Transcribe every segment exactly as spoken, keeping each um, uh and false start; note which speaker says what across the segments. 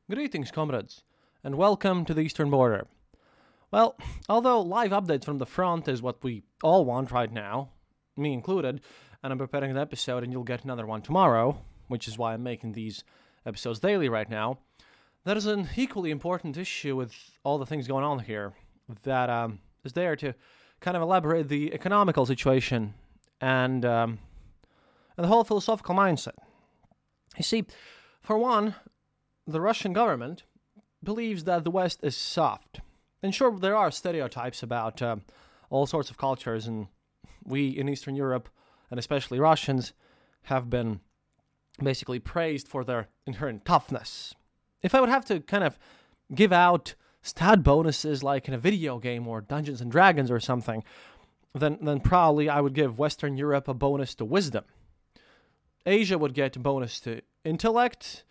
Speaker 1: Greetings, comrades, and welcome to the Eastern Border. Well, although live updates from the front is what we all want right now, me included, and I'm preparing an episode and you'll get another one tomorrow, which is why I'm making these episodes daily right now, there's an equally important issue with all the things going on here that um, is there to kind of elaborate the economical situation and, um, and the whole philosophical mindset. You see, for one, the Russian government believes that the West is soft. And sure, there are stereotypes about uh, all sorts of cultures, and we in Eastern Europe, and especially Russians, have been basically praised for their inherent toughness. If I would have to kind of give out stat bonuses like in a video game or Dungeons and Dragons or something, then, then probably I would give Western Europe a bonus to wisdom. Asia would get a bonus to intellect.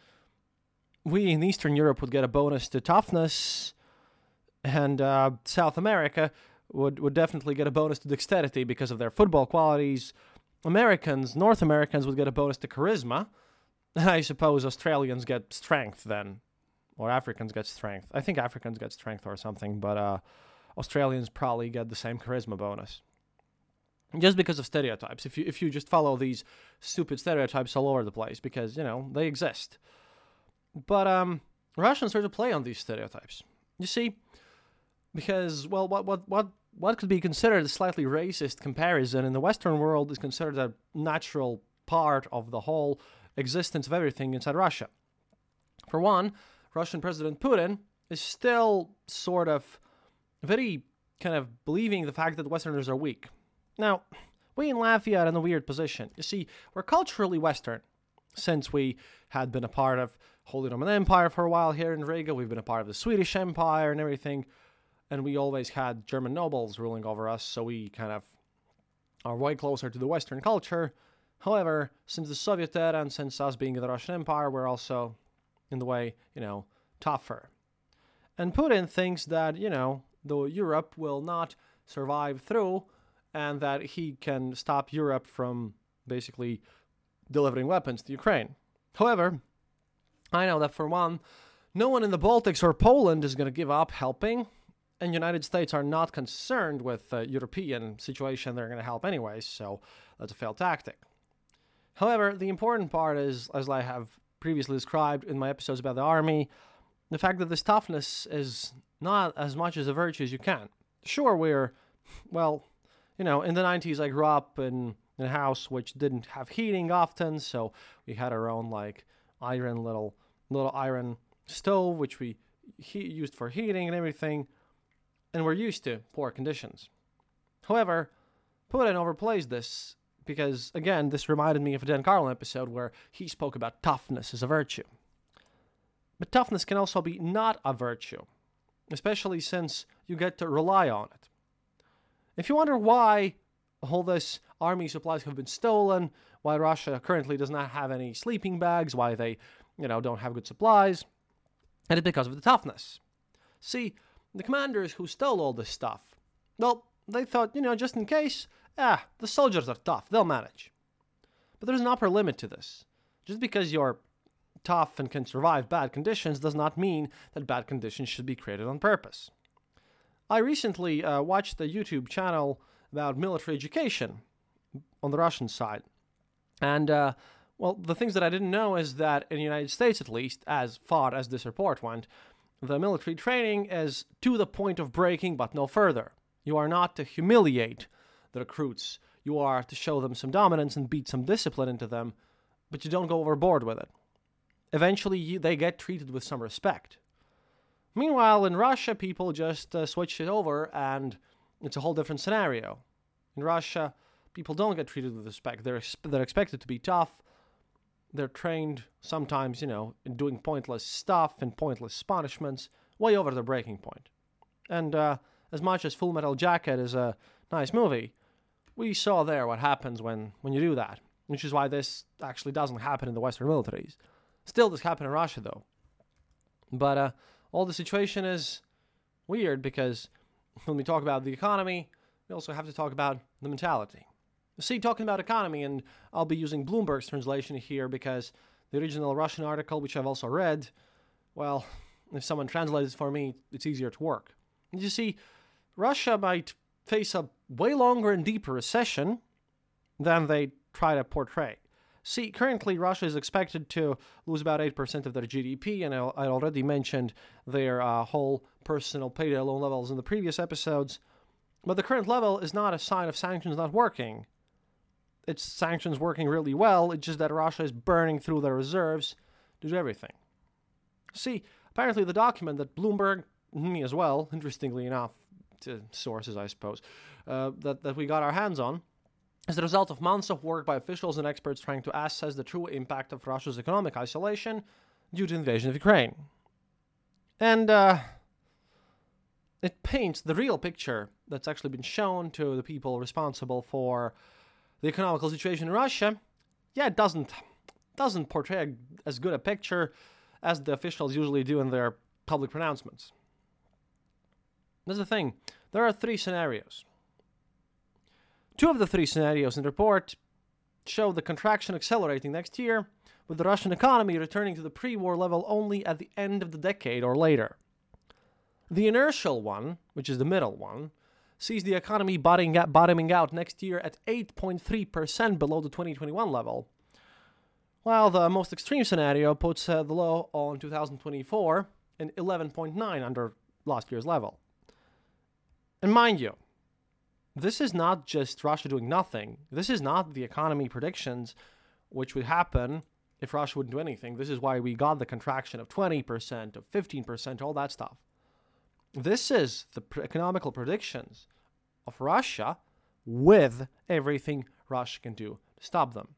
Speaker 1: We in Eastern Europe would get a bonus to toughness, and uh, South America would, would definitely get a bonus to dexterity because of their football qualities. Americans, North Americans would get a bonus to charisma, and I suppose Australians get strength then, or Africans get strength. I think Africans get strength or something, but uh, Australians probably get the same charisma bonus. Just because of stereotypes, if you if you just follow these stupid stereotypes all over the place, because, you know, they exist. But um, Russians start to play on these stereotypes. You see, because, well, what what what what could be considered a slightly racist comparison in the Western world is considered a natural part of the whole existence of everything inside Russia. For one, Russian President Putin is still sort of very kind of believing the fact that Westerners are weak. Now, we in Latvia are in a weird position. You see, we're culturally Western, since we had been a part of Holy Roman Empire for a while here in Riga. We've been a part of the Swedish Empire and everything, and we always had German nobles ruling over us, so we kind of are way closer to the Western culture. However, since the Soviet era and since us being in the Russian Empire, we're also, in the way, you know, tougher. And Putin thinks that, you know, though Europe will not survive through, and that he can stop Europe from basically delivering weapons to Ukraine. However, I know that for one, no one in the Baltics or Poland is going to give up helping, and the United States are not concerned with the European situation. They're going to help anyways, so that's a failed tactic. However, the important part is, as I have previously described in my episodes about the army, the fact that this toughness is not as much as a virtue as you can. Sure, we're, well, you know, in the nineties I grew up in in a house which didn't have heating often, so we had our own like iron little little iron stove which we he- used for heating and everything, and we're used to poor conditions. However, Putin overplays this because, again, this reminded me of a Dan Carlin episode where he spoke about toughness as a virtue. But toughness can also be not a virtue, especially since you get to rely on it. If you wonder why all this army supplies have been stolen, why Russia currently does not have any sleeping bags, why they, you know, don't have good supplies, and it's because of the toughness. See, the commanders who stole all this stuff, well, they thought, you know, just in case, ah, the soldiers are tough, they'll manage. But there's an upper limit to this. Just because you're tough and can survive bad conditions does not mean that bad conditions should be created on purpose. I recently uh, watched a YouTube channel about military education on the Russian side. And, uh, well, the things that I didn't know is that in the United States, at least, as far as this report went, the military training is to the point of breaking, but no further. You are not to humiliate the recruits. You are to show them some dominance and beat some discipline into them, but you don't go overboard with it. Eventually, you, they get treated with some respect. Meanwhile, in Russia, people just uh, switch it over, and it's a whole different scenario. In Russia, people don't get treated with respect. They're they're expected to be tough. They're trained sometimes, you know, in doing pointless stuff and pointless punishments, way over their breaking point. And uh, as much as Full Metal Jacket is a nice movie, we saw there what happens when, when you do that, which is why this actually doesn't happen in the Western militaries. Still does happen in Russia, though. But uh, all the situation is weird because when we talk about the economy, we also have to talk about the mentality. See, talking about economy, and I'll be using Bloomberg's translation here because the original Russian article, which I've also read, well, if someone translates it for me, it's easier to work. You see, Russia might face a way longer and deeper recession than they try to portray. See, currently Russia is expected to lose about eight percent of their G D P, and I, I already mentioned their uh, whole personal payday loan levels in the previous episodes. But the current level is not a sign of sanctions not working. It's sanctions working really well, it's just that Russia is burning through their reserves to do everything. See, apparently the document that Bloomberg, me as well, interestingly enough, to sources I suppose, uh, that, that we got our hands on, is the result of months of work by officials and experts trying to assess the true impact of Russia's economic isolation due to the invasion of Ukraine. And uh, it paints the real picture that's actually been shown to the people responsible for the economical situation in Russia. Yeah, it doesn't, doesn't portray as good a picture as the officials usually do in their public pronouncements. That's the thing. There are three scenarios. Two of the three scenarios in the report show the contraction accelerating next year, with the Russian economy returning to the pre-war level only at the end of the decade or later. The inertial one, which is the middle one, sees the economy bottoming out next year at eight point three percent below the twenty twenty-one level, while the most extreme scenario puts uh, the low on two thousand twenty-four and eleven point nine under last year's level. And mind you, this is not just Russia doing nothing. This is not the economy predictions, which would happen if Russia wouldn't do anything. This is why we got the contraction of twenty percent, of fifteen percent, all that stuff. This is the economical predictions of Russia with everything Russia can do to stop them.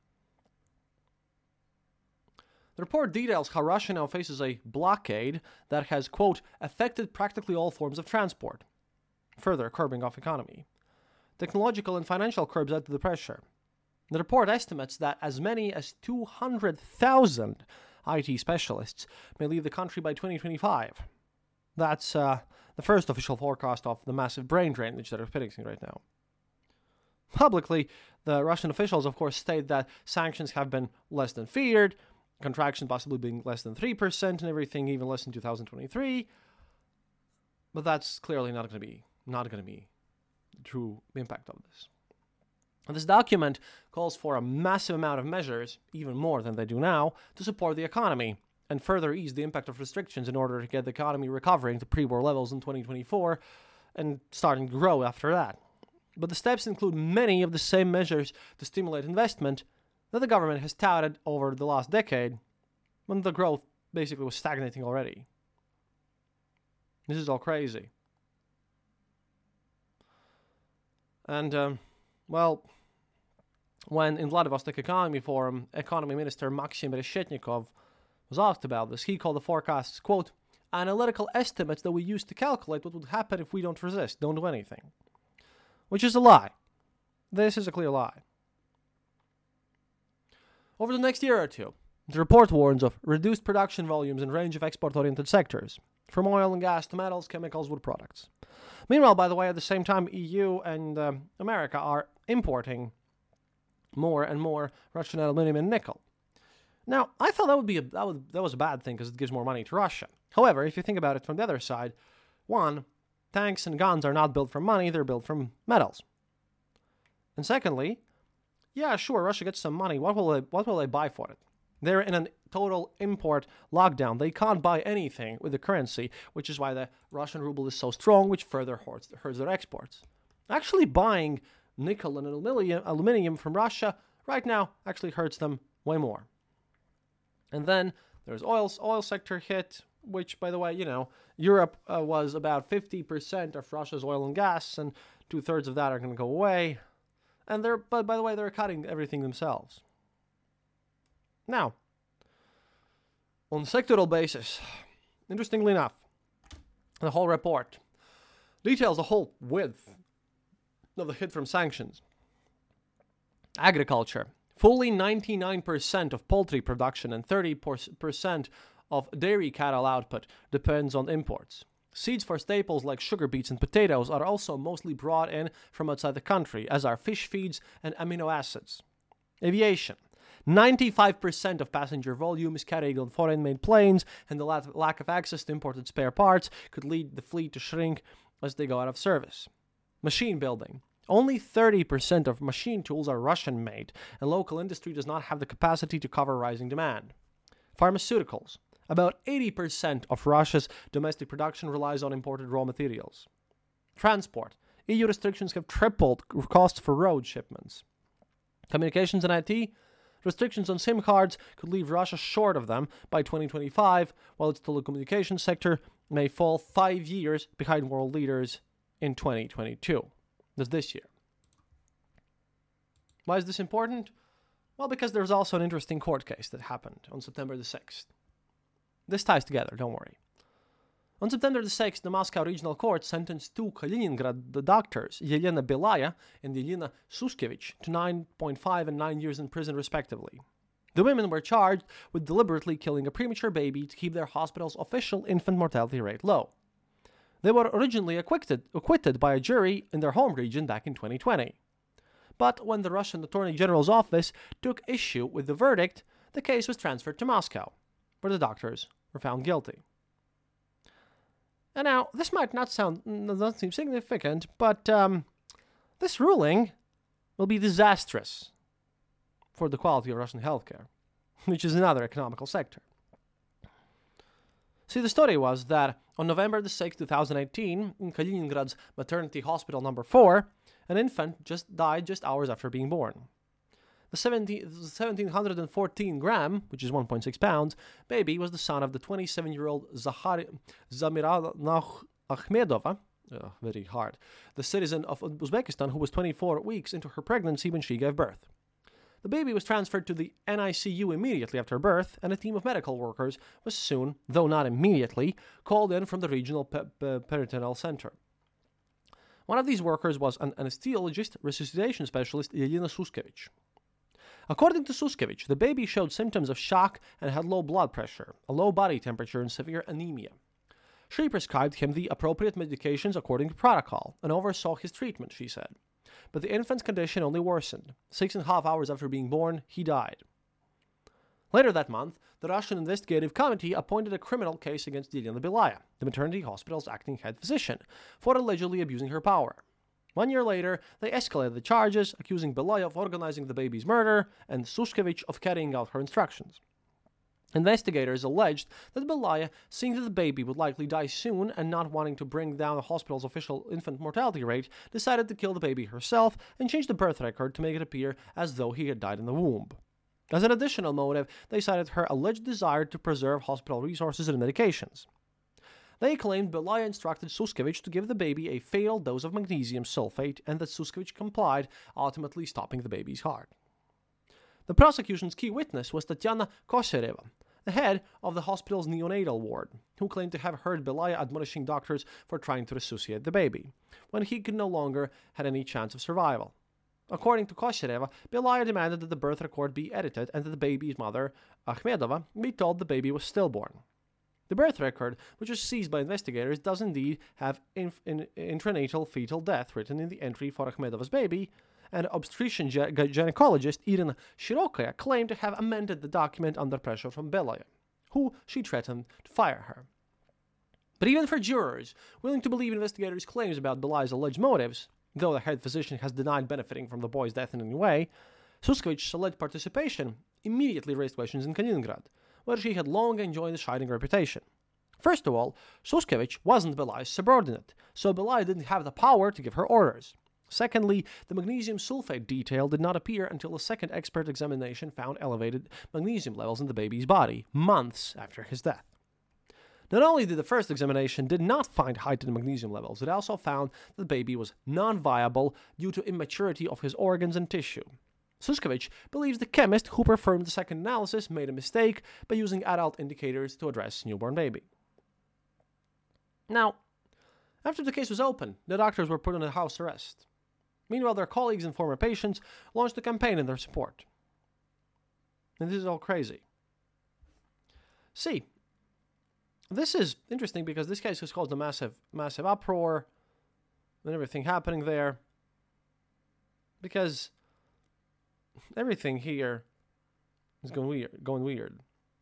Speaker 1: The report details how Russia now faces a blockade that has, quote, affected practically all forms of transport, further curbing off economy. Technological and financial curbs add to the pressure. The report estimates that as many as two hundred thousand I T specialists may leave the country by twenty twenty-five. That's uh, the first official forecast of the massive brain drain which they're predicting right now. Publicly, the Russian officials, of course, state that sanctions have been less than feared, contraction possibly being less than three percent and everything even less in two thousand twenty-three. But that's clearly not going to be not going to be the true impact of this. And this document calls for a massive amount of measures, even more than they do now, to support the economy and further ease the impact of restrictions in order to get the economy recovering to pre-war levels in twenty twenty-four and starting to grow after that. But the steps include many of the same measures to stimulate investment that the government has touted over the last decade, when the growth basically was stagnating already. This is all crazy. And, um, well, when in Vladivostok Economy Forum, Economy Minister Maxim Reshetnikov was asked about this, he called the forecasts, quote, analytical estimates that we use to calculate what would happen if we don't resist, don't do anything. Which is a lie. This is a clear lie. Over the next year or two, the report warns of reduced production volumes in a range of export-oriented sectors, from oil and gas to metals, chemicals, wood products. Meanwhile, by the way, at the same time, E U and um, America are importing more and more Russian aluminum and nickel. Now, I thought that would be a, that, would, that was a bad thing because it gives more money to Russia. However, if you think about it from the other side, one, tanks and guns are not built from money, they're built from metals. And secondly, yeah, sure, Russia gets some money. What will they, what will they buy for it? They're in a total import lockdown. They can't buy anything with the currency, which is why the Russian ruble is so strong, which further hurts, hurts their exports. Actually buying nickel and aluminium, aluminium from Russia right now actually hurts them way more. And then there's oil, oil sector hit, which, by the way, you know, Europe uh, was about fifty percent of Russia's oil and gas, and two-thirds of that are going to go away. And they're, but by the way, they're cutting everything themselves. Now, on a sectoral basis, interestingly enough, the whole report details the whole width of the hit from sanctions. Agriculture. Fully ninety-nine percent of poultry production and thirty percent of dairy cattle output depends on imports. Seeds for staples like sugar beets and potatoes are also mostly brought in from outside the country, as are fish feeds and amino acids. Aviation. ninety-five percent of passenger volume is carried on foreign-made planes, and the lack of access to imported spare parts could lead the fleet to shrink as they go out of service. Machine building. Only thirty percent of machine tools are Russian-made, and local industry does not have the capacity to cover rising demand. Pharmaceuticals. About eighty percent of Russia's domestic production relies on imported raw materials. Transport. E U restrictions have tripled costs for road shipments. Communications and I T. Restrictions on SIM cards could leave Russia short of them by twenty twenty-five, while its telecommunications sector may fall five years behind world leaders in twenty twenty-two. That's this year. Why is this important? Well, because there's also an interesting court case that happened on September the sixth. This ties together, don't worry. On September the sixth, the Moscow Regional Court sentenced two Kaliningrad doctors, Yelena Belaya and Yelena Suskevich, to nine point five and nine years in prison respectively. The women were charged with deliberately killing a premature baby to keep their hospital's official infant mortality rate low. They were originally acquitted, acquitted by a jury in their home region back in twenty twenty. But when the Russian Attorney General's office took issue with the verdict, the case was transferred to Moscow, where the doctors were found guilty. And now, this might not sound, not seem significant, but um, this ruling will be disastrous for the quality of Russian healthcare, which is another economical sector. See, the story was that on November the sixth, twenty eighteen, in Kaliningrad's maternity hospital number four, an infant just died just hours after being born. The one thousand seven hundred fourteen gram, which is one point six pounds, baby was the son of the twenty-seven-year-old Zakhari Zamirana Akhmedova, uh, very hard, the citizen of Uzbekistan who was twenty-four weeks into her pregnancy when she gave birth. The baby was transferred to the N I C U immediately after birth, and a team of medical workers was soon, though not immediately, called in from the regional pe- pe- peritoneal center. One of these workers was an anesthesiologist, resuscitation specialist Yelena Suskevich. According to Suskevich, the baby showed symptoms of shock and had low blood pressure, a low body temperature, and severe anemia. She prescribed him the appropriate medications according to protocol and oversaw his treatment, she said. But the infant's condition only worsened. Six and a half hours after being born, he died. Later that month, the Russian Investigative Committee appointed a criminal case against Yelena Belaya, the maternity hospital's acting head physician, for allegedly abusing her power. One year later, they escalated the charges, accusing Belaya of organizing the baby's murder and Suskevich of carrying out her instructions. Investigators alleged that Belaya, seeing that the baby would likely die soon and not wanting to bring down the hospital's official infant mortality rate, decided to kill the baby herself and change the birth record to make it appear as though he had died in the womb. As an additional motive, they cited her alleged desire to preserve hospital resources and medications. They claimed Belaya instructed Suskevich to give the baby a fatal dose of magnesium sulfate and that Suskevich complied, ultimately stopping the baby's heart. The prosecution's key witness was Tatiana Kosereva, the head of the hospital's neonatal ward, who claimed to have heard Belaya admonishing doctors for trying to resuscitate the baby, when he could no longer had any chance of survival. According to Kosereva, Belaya demanded that the birth record be edited and that the baby's mother, Akhmedova, be told the baby was stillborn. The birth record, which was seized by investigators, does indeed have inf- in- intranatal fetal death written in the entry for Akhmedova's baby, and obstetrician ge- gynecologist Irina Shirokaya claimed to have amended the document under pressure from Belaya, who she threatened to fire her. But even for jurors willing to believe investigators' claims about Belaya's alleged motives, though the head physician has denied benefiting from the boy's death in any way, Suskevich's alleged participation immediately raised questions in Kaliningrad, where she had long enjoyed a shining reputation. First of all, Suskevich wasn't Belaya's subordinate, so Belaya didn't have the power to give her orders. Secondly, the magnesium sulfate detail did not appear until a second expert examination found elevated magnesium levels in the baby's body, months after his death. Not only did the first examination did not find heightened magnesium levels, it also found that the baby was non-viable due to immaturity of his organs and tissue. Suskevich believes the chemist who performed the second analysis made a mistake by using adult indicators to address newborn baby. Now, after the case was open, the doctors were put under house arrest. Meanwhile, their colleagues and former patients launched a campaign in their support. And this is all crazy. See, this is interesting because this case has caused a massive, massive uproar and everything happening there. Because everything here It's going weird. Going weird.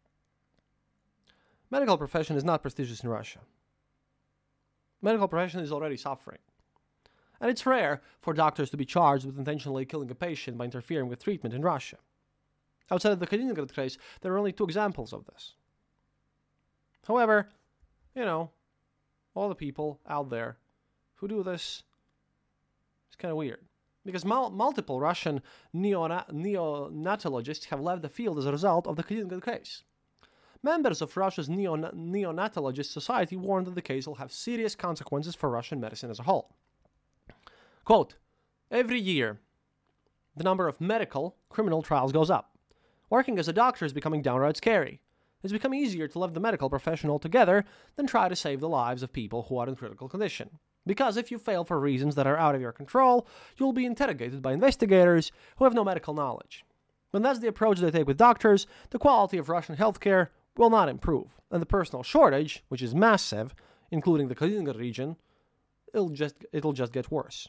Speaker 1: Medical profession is not prestigious in Russia. Medical profession is already suffering. And it's rare for doctors to be charged with intentionally killing a patient by interfering with treatment in Russia. Outside of the Kaliningrad case, there are only two examples of this. However, you know, all the people out there who do this, it's kind of weird. Because mul- multiple Russian neona- neonatologists have left the field as a result of the Kaliningrad case. Members of Russia's neon- neonatologist society warned that the case will have serious consequences for Russian medicine as a whole. Quote, every year, the number of medical criminal trials goes up. Working as a doctor is becoming downright scary. It's become easier to leave the medical profession altogether than try to save the lives of people who are in critical condition. Because if you fail for reasons that are out of your control, you will be interrogated by investigators who have no medical knowledge. When that's the approach they take with doctors, the quality of Russian healthcare will not improve, and the personnel shortage, which is massive, including the Kaliningrad region, it'll just it'll just get worse.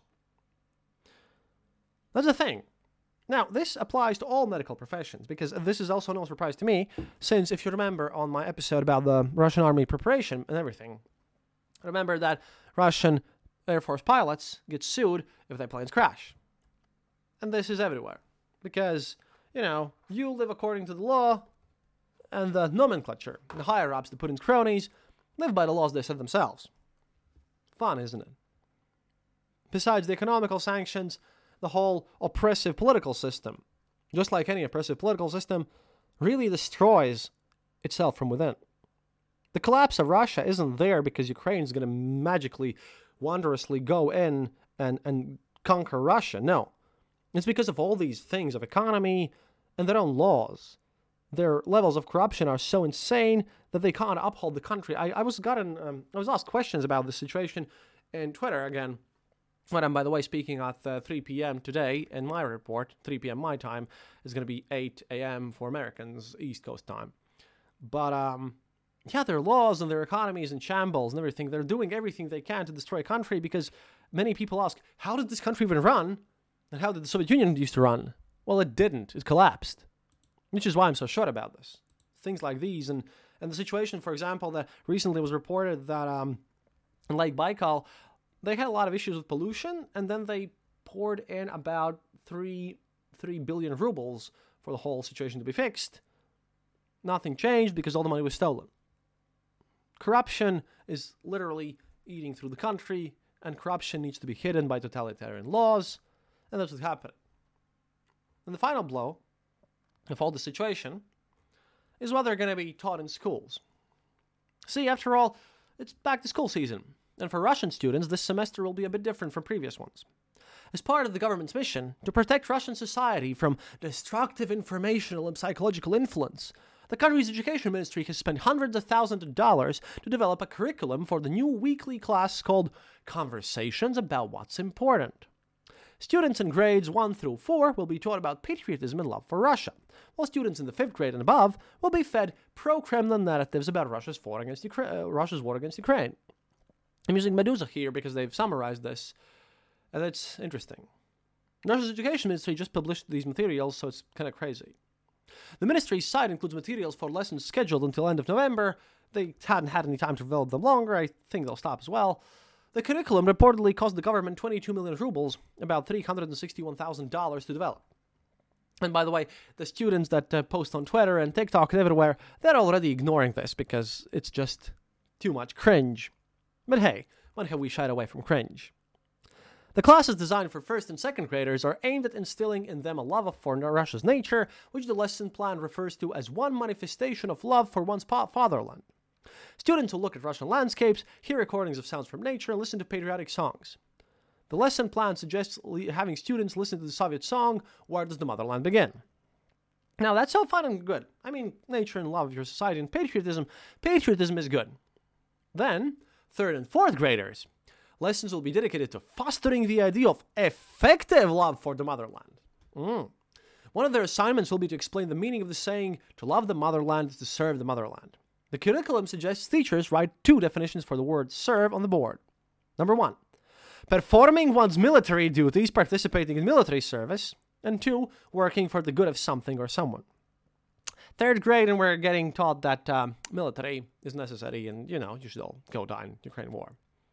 Speaker 1: That's the thing. Now, this applies to all medical professions, because this is also no surprise to me, since if you remember on my episode about the Russian army preparation and everything, remember that Russian Air Force pilots get sued if their planes crash. And this is everywhere. Because, you know, you live according to the law, and the nomenclature, the higher-ups, the Putin's cronies, live by the laws they set themselves. Fun, isn't it? Besides the economical sanctions, the whole oppressive political system, just like any oppressive political system, really destroys itself from within. The collapse of Russia isn't there because Ukraine is going to magically, wondrously go in and, and conquer Russia. No. It's because of all these things of economy and their own laws. Their levels of corruption are so insane that they can't uphold the country. I, I was gotten um, I was asked questions about this situation in Twitter again. When I'm, by the way, speaking at uh, three p.m. today, and my report, three p.m. my time, is going to be eight a.m. for Americans, East Coast time. But, um, yeah, their laws and their economies in shambles and everything. They're doing everything they can to destroy a country because many people ask, how did this country even run? And how did the Soviet Union used to run? Well, it didn't. It collapsed. Which is why I'm so short about this. Things like these. And, and the situation, for example, that recently was reported that um, in Lake Baikal, they had a lot of issues with pollution, and then they poured in about three, three billion rubles for the whole situation to be fixed. Nothing changed because all the money was stolen. Corruption is literally eating through the country, and corruption needs to be hidden by totalitarian laws, and that's what's happening. And the final blow of all the situation is what they're going to be taught in schools. See, after all, it's back to school season. And for Russian students, this semester will be a bit different from previous ones. As part of the government's mission to protect Russian society from destructive informational and psychological influence, the country's education ministry has spent hundreds of thousands of dollars to develop a curriculum for the new weekly class called Conversations About What's Important. Students in grades one through four will be taught about patriotism and love for Russia, while students in the fifth grade and above will be fed pro-Kremlin narratives about Russia's war against, Ukra- uh, Russia's war against Ukraine. I'm using Medusa here because they've summarized this, and it's interesting. Russia's education ministry just published these materials, so it's kind of crazy. The ministry's site includes materials for lessons scheduled until end of November. They hadn't had any time to develop them longer. I think they'll stop as well. The curriculum reportedly cost the government twenty-two million rubles, about three hundred sixty-one thousand dollars to develop. And by the way, the students that uh, post on Twitter and TikTok and everywhere, they're already ignoring this because it's just too much cringe. But hey, when have we shied away from cringe? The classes designed for first and second graders are aimed at instilling in them a love for Russia's nature, which the lesson plan refers to as one manifestation of love for one's fatherland. Students will look at Russian landscapes, hear recordings of sounds from nature, and listen to patriotic songs. The lesson plan suggests having students listen to the Soviet song, Where Does the Motherland Begin? Now, that's all fine and good. I mean, nature and love of your society and patriotism. Patriotism is good. Then, third and fourth graders, lessons will be dedicated to fostering the idea of effective love for the motherland. Mm. One of their assignments will be to explain the meaning of the saying, to love the motherland is to serve the motherland. The curriculum suggests teachers write two definitions for the word serve on the board. Number one, performing one's military duties, participating in military service. And two, working for the good of something or someone. third grade and we're getting taught that um, military is necessary and, you know, you should all go die in Ukraine war.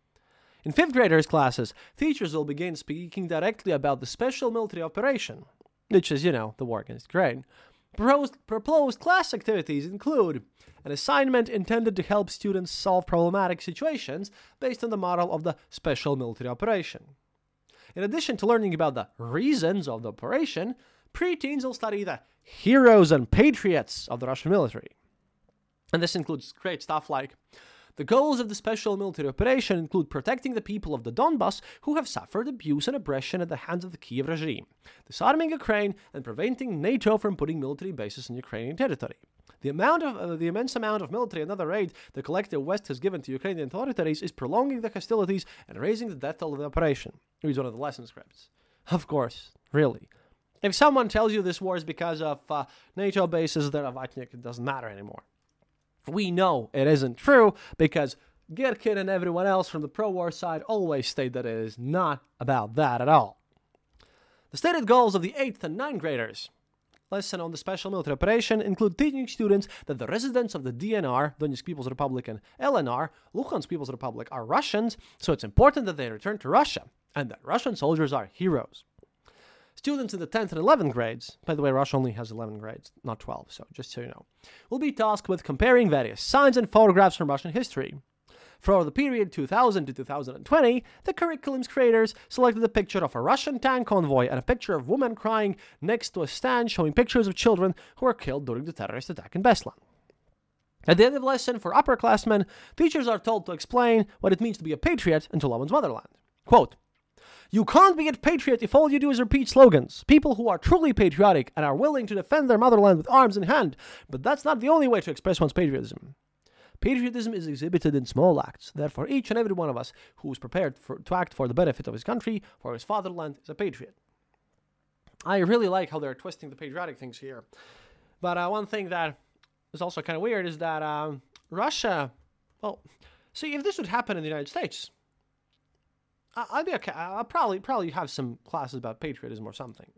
Speaker 1: In fifth graders' classes, teachers will begin speaking directly about the special military operation, which is, you know, the war against Ukraine. Proposed, proposed class activities include an assignment intended to help students solve problematic situations based on the model of the special military operation. In addition to learning about the reasons of the operation, preteens will study the heroes and patriots of the Russian military. And this includes great stuff like the goals of the special military operation include protecting the people of the Donbas who have suffered abuse and oppression at the hands of the Kiev regime, disarming Ukraine, and preventing NATO from putting military bases in Ukrainian territory. The amount of uh, the immense amount of military and other aid the collective West has given to Ukrainian authorities is prolonging the hostilities and raising the death toll of the operation. Reads one of the lesson scripts. Of course, really. If someone tells you this war is because of uh, NATO bases, then it doesn't matter anymore. We know it isn't true because Girkin and everyone else from the pro-war side always state that it is not about that at all. The stated goals of the eighth and ninth graders lesson on the special military operation include teaching students that the residents of the D N R, Donetsk People's Republic, and L N R, Luhansk People's Republic, are Russians, so it's important that they return to Russia, and that Russian soldiers are heroes. Students in the tenth and eleventh grades, by the way, Russia only has eleven grades, not twelve, so just so you know, will be tasked with comparing various signs and photographs from Russian history. For the period two thousand to two thousand twenty, the curriculum's creators selected a picture of a Russian tank convoy and a picture of women crying next to a stand showing pictures of children who were killed during the terrorist attack in Beslan. At the end of the lesson, for upperclassmen, teachers are told to explain what it means to be a patriot and to love one's motherland. Quote, "You can't be a patriot if all you do is repeat slogans. People who are truly patriotic and are willing to defend their motherland with arms in hand, but that's not the only way to express one's patriotism. Patriotism is exhibited in small acts. Therefore, each and every one of us who is prepared for, to act for the benefit of his country, for his fatherland, is a patriot." I really like how they're twisting the patriotic things here. But uh, one thing that is also kind of weird is that um, Russia, well, see, if this would happen in the United States, I'd be okay. I'll probably probably have some classes about patriotism or something.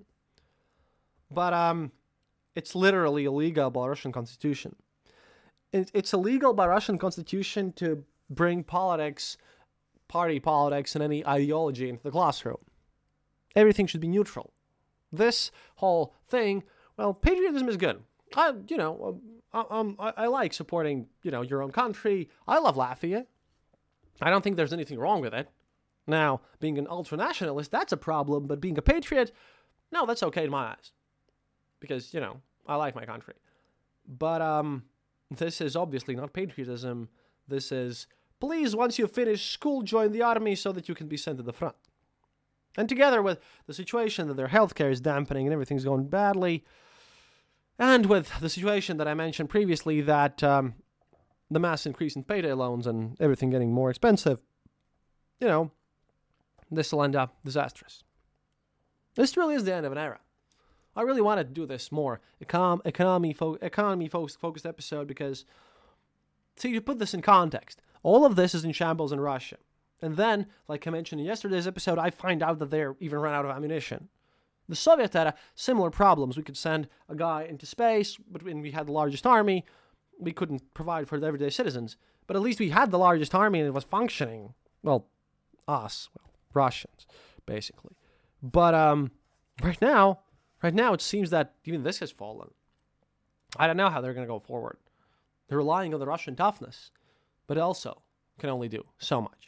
Speaker 1: But um, it's literally illegal by Russian constitution. It, it's illegal by Russian constitution to bring politics, party politics, and any ideology into the classroom. Everything should be neutral. This whole thing, well, patriotism is good. I, you know, I, um, I, I like supporting, you know, your own country. I love Latvia. I don't think there's anything wrong with it. Now, being an ultra-nationalist, that's a problem, but being a patriot, no, that's okay in my eyes. Because, you know, I like my country. But um, this is obviously not patriotism. This is, please, once you finish school, join the army so that you can be sent to the front. And together with the situation that their healthcare is dampening and everything's going badly, and with the situation that I mentioned previously that um, the mass increase in payday loans and everything getting more expensive, you know, this will end up disastrous. This really is the end of an era. I really wanted to do this more econ- economy fo- economy fo- focused episode because, see, to put this in context, all of this is in shambles in Russia. And then, like I mentioned in yesterday's episode, I find out that they're even run out of ammunition. The Soviet era, similar problems. We could send a guy into space, but when we had the largest army, we couldn't provide for the everyday citizens. But at least we had the largest army and it was functioning. Well, us. Well, Russians, basically. But um, right now, right now it seems that even this has fallen. I don't know how they're going to go forward. They're relying on the Russian toughness, but also can only do so much.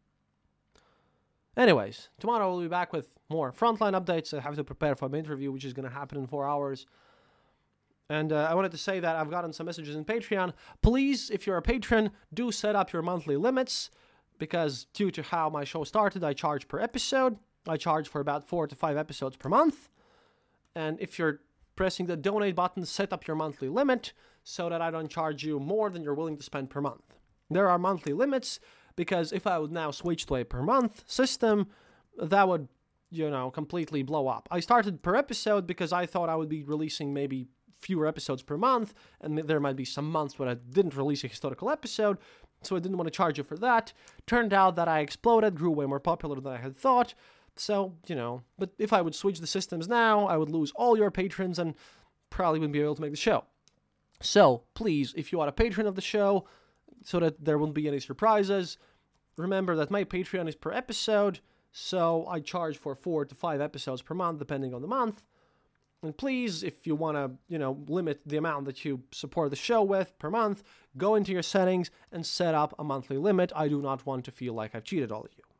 Speaker 1: Anyways, tomorrow we'll be back with more frontline updates. I have to prepare for my interview, which is going to happen in four hours. And uh, I wanted to say that I've gotten some messages in Patreon. Please, if you're a patron, do set up your monthly limits. Because due to how my show started, I charge per episode. I charge for about four to five episodes per month. And if you're pressing the donate button, set up your monthly limit so that I don't charge you more than you're willing to spend per month. There are monthly limits because if I would now switch to a per month system, that would, you know, completely blow up. I started per episode because I thought I would be releasing maybe fewer episodes per month, and there might be some months where I didn't release a historical episode, so I didn't want to charge you for that. Turned out that I exploded, grew way more popular than I had thought, so, you know, but if I would switch the systems now, I would lose all your patrons and probably wouldn't be able to make the show. So, please, if you are a patron of the show, so that there won't be any surprises, remember that my Patreon is per episode, so I charge for four to five episodes per month, depending on the month. And please, if you want to, you know, limit the amount that you support the show with per month, go into your settings and set up a monthly limit. I do not want to feel like I've cheated all of you.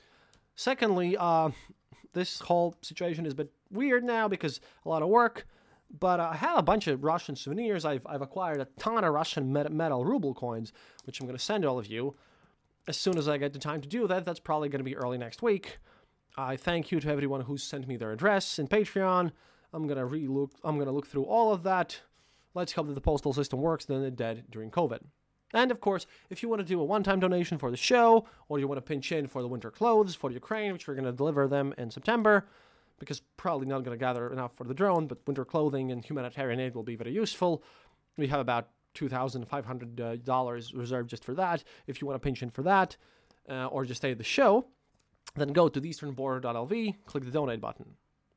Speaker 1: Secondly, uh, this whole situation is a bit weird now because a lot of work, but I have a bunch of Russian souvenirs. I've, I've acquired a ton of Russian metal ruble coins, which I'm going to send all of you. As soon as I get the time to do that, that's probably going to be early next week. I thank you to everyone who's sent me their address in Patreon. I'm gonna re-look. I'm gonna look through all of that. Let's hope that the postal system works than it did during COVID. And of course, if you want to do a one-time donation for the show, or you want to pinch in for the winter clothes for Ukraine, which we're gonna deliver them in September, because probably not gonna gather enough for the drone, but winter clothing and humanitarian aid will be very useful. We have about two thousand five hundred dollars reserved just for that. If you want to pinch in for that, uh, or just stay at the show, then go to the eastern border dot l v, click the donate button.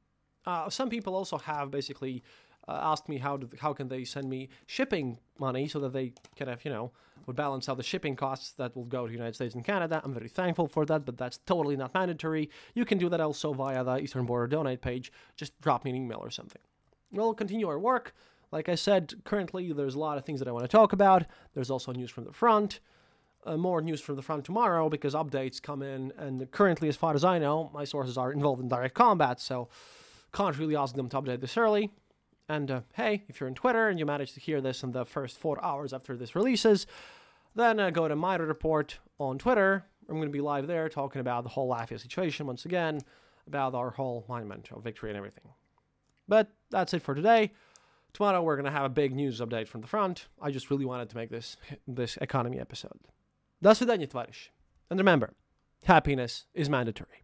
Speaker 1: Uh, some people also have basically uh, asked me how do, how can they send me shipping money so that they kind of, you know, would balance out the shipping costs that will go to the United States and Canada. I'm very thankful for that, but that's totally not mandatory. You can do that also via the Eastern Border donate page. Just drop me an email or something. We'll continue our work. Like I said, currently there's a lot of things that I want to talk about. There's also news from the front. Uh, more news from the front tomorrow because updates come in. And currently, as far as I know, my sources are involved in direct combat, so can't really ask them to update this early. And uh, hey, if you're on Twitter and you manage to hear this in the first four hours after this releases, then uh, go to Myra Report on Twitter. I'm going to be live there talking about the whole Latvia situation once again, about our whole monument of victory and everything. But that's it for today. Tomorrow we're going to have a big news update from the front. I just really wanted to make this this economy episode. До свидания, товарищи. And remember, happiness is mandatory.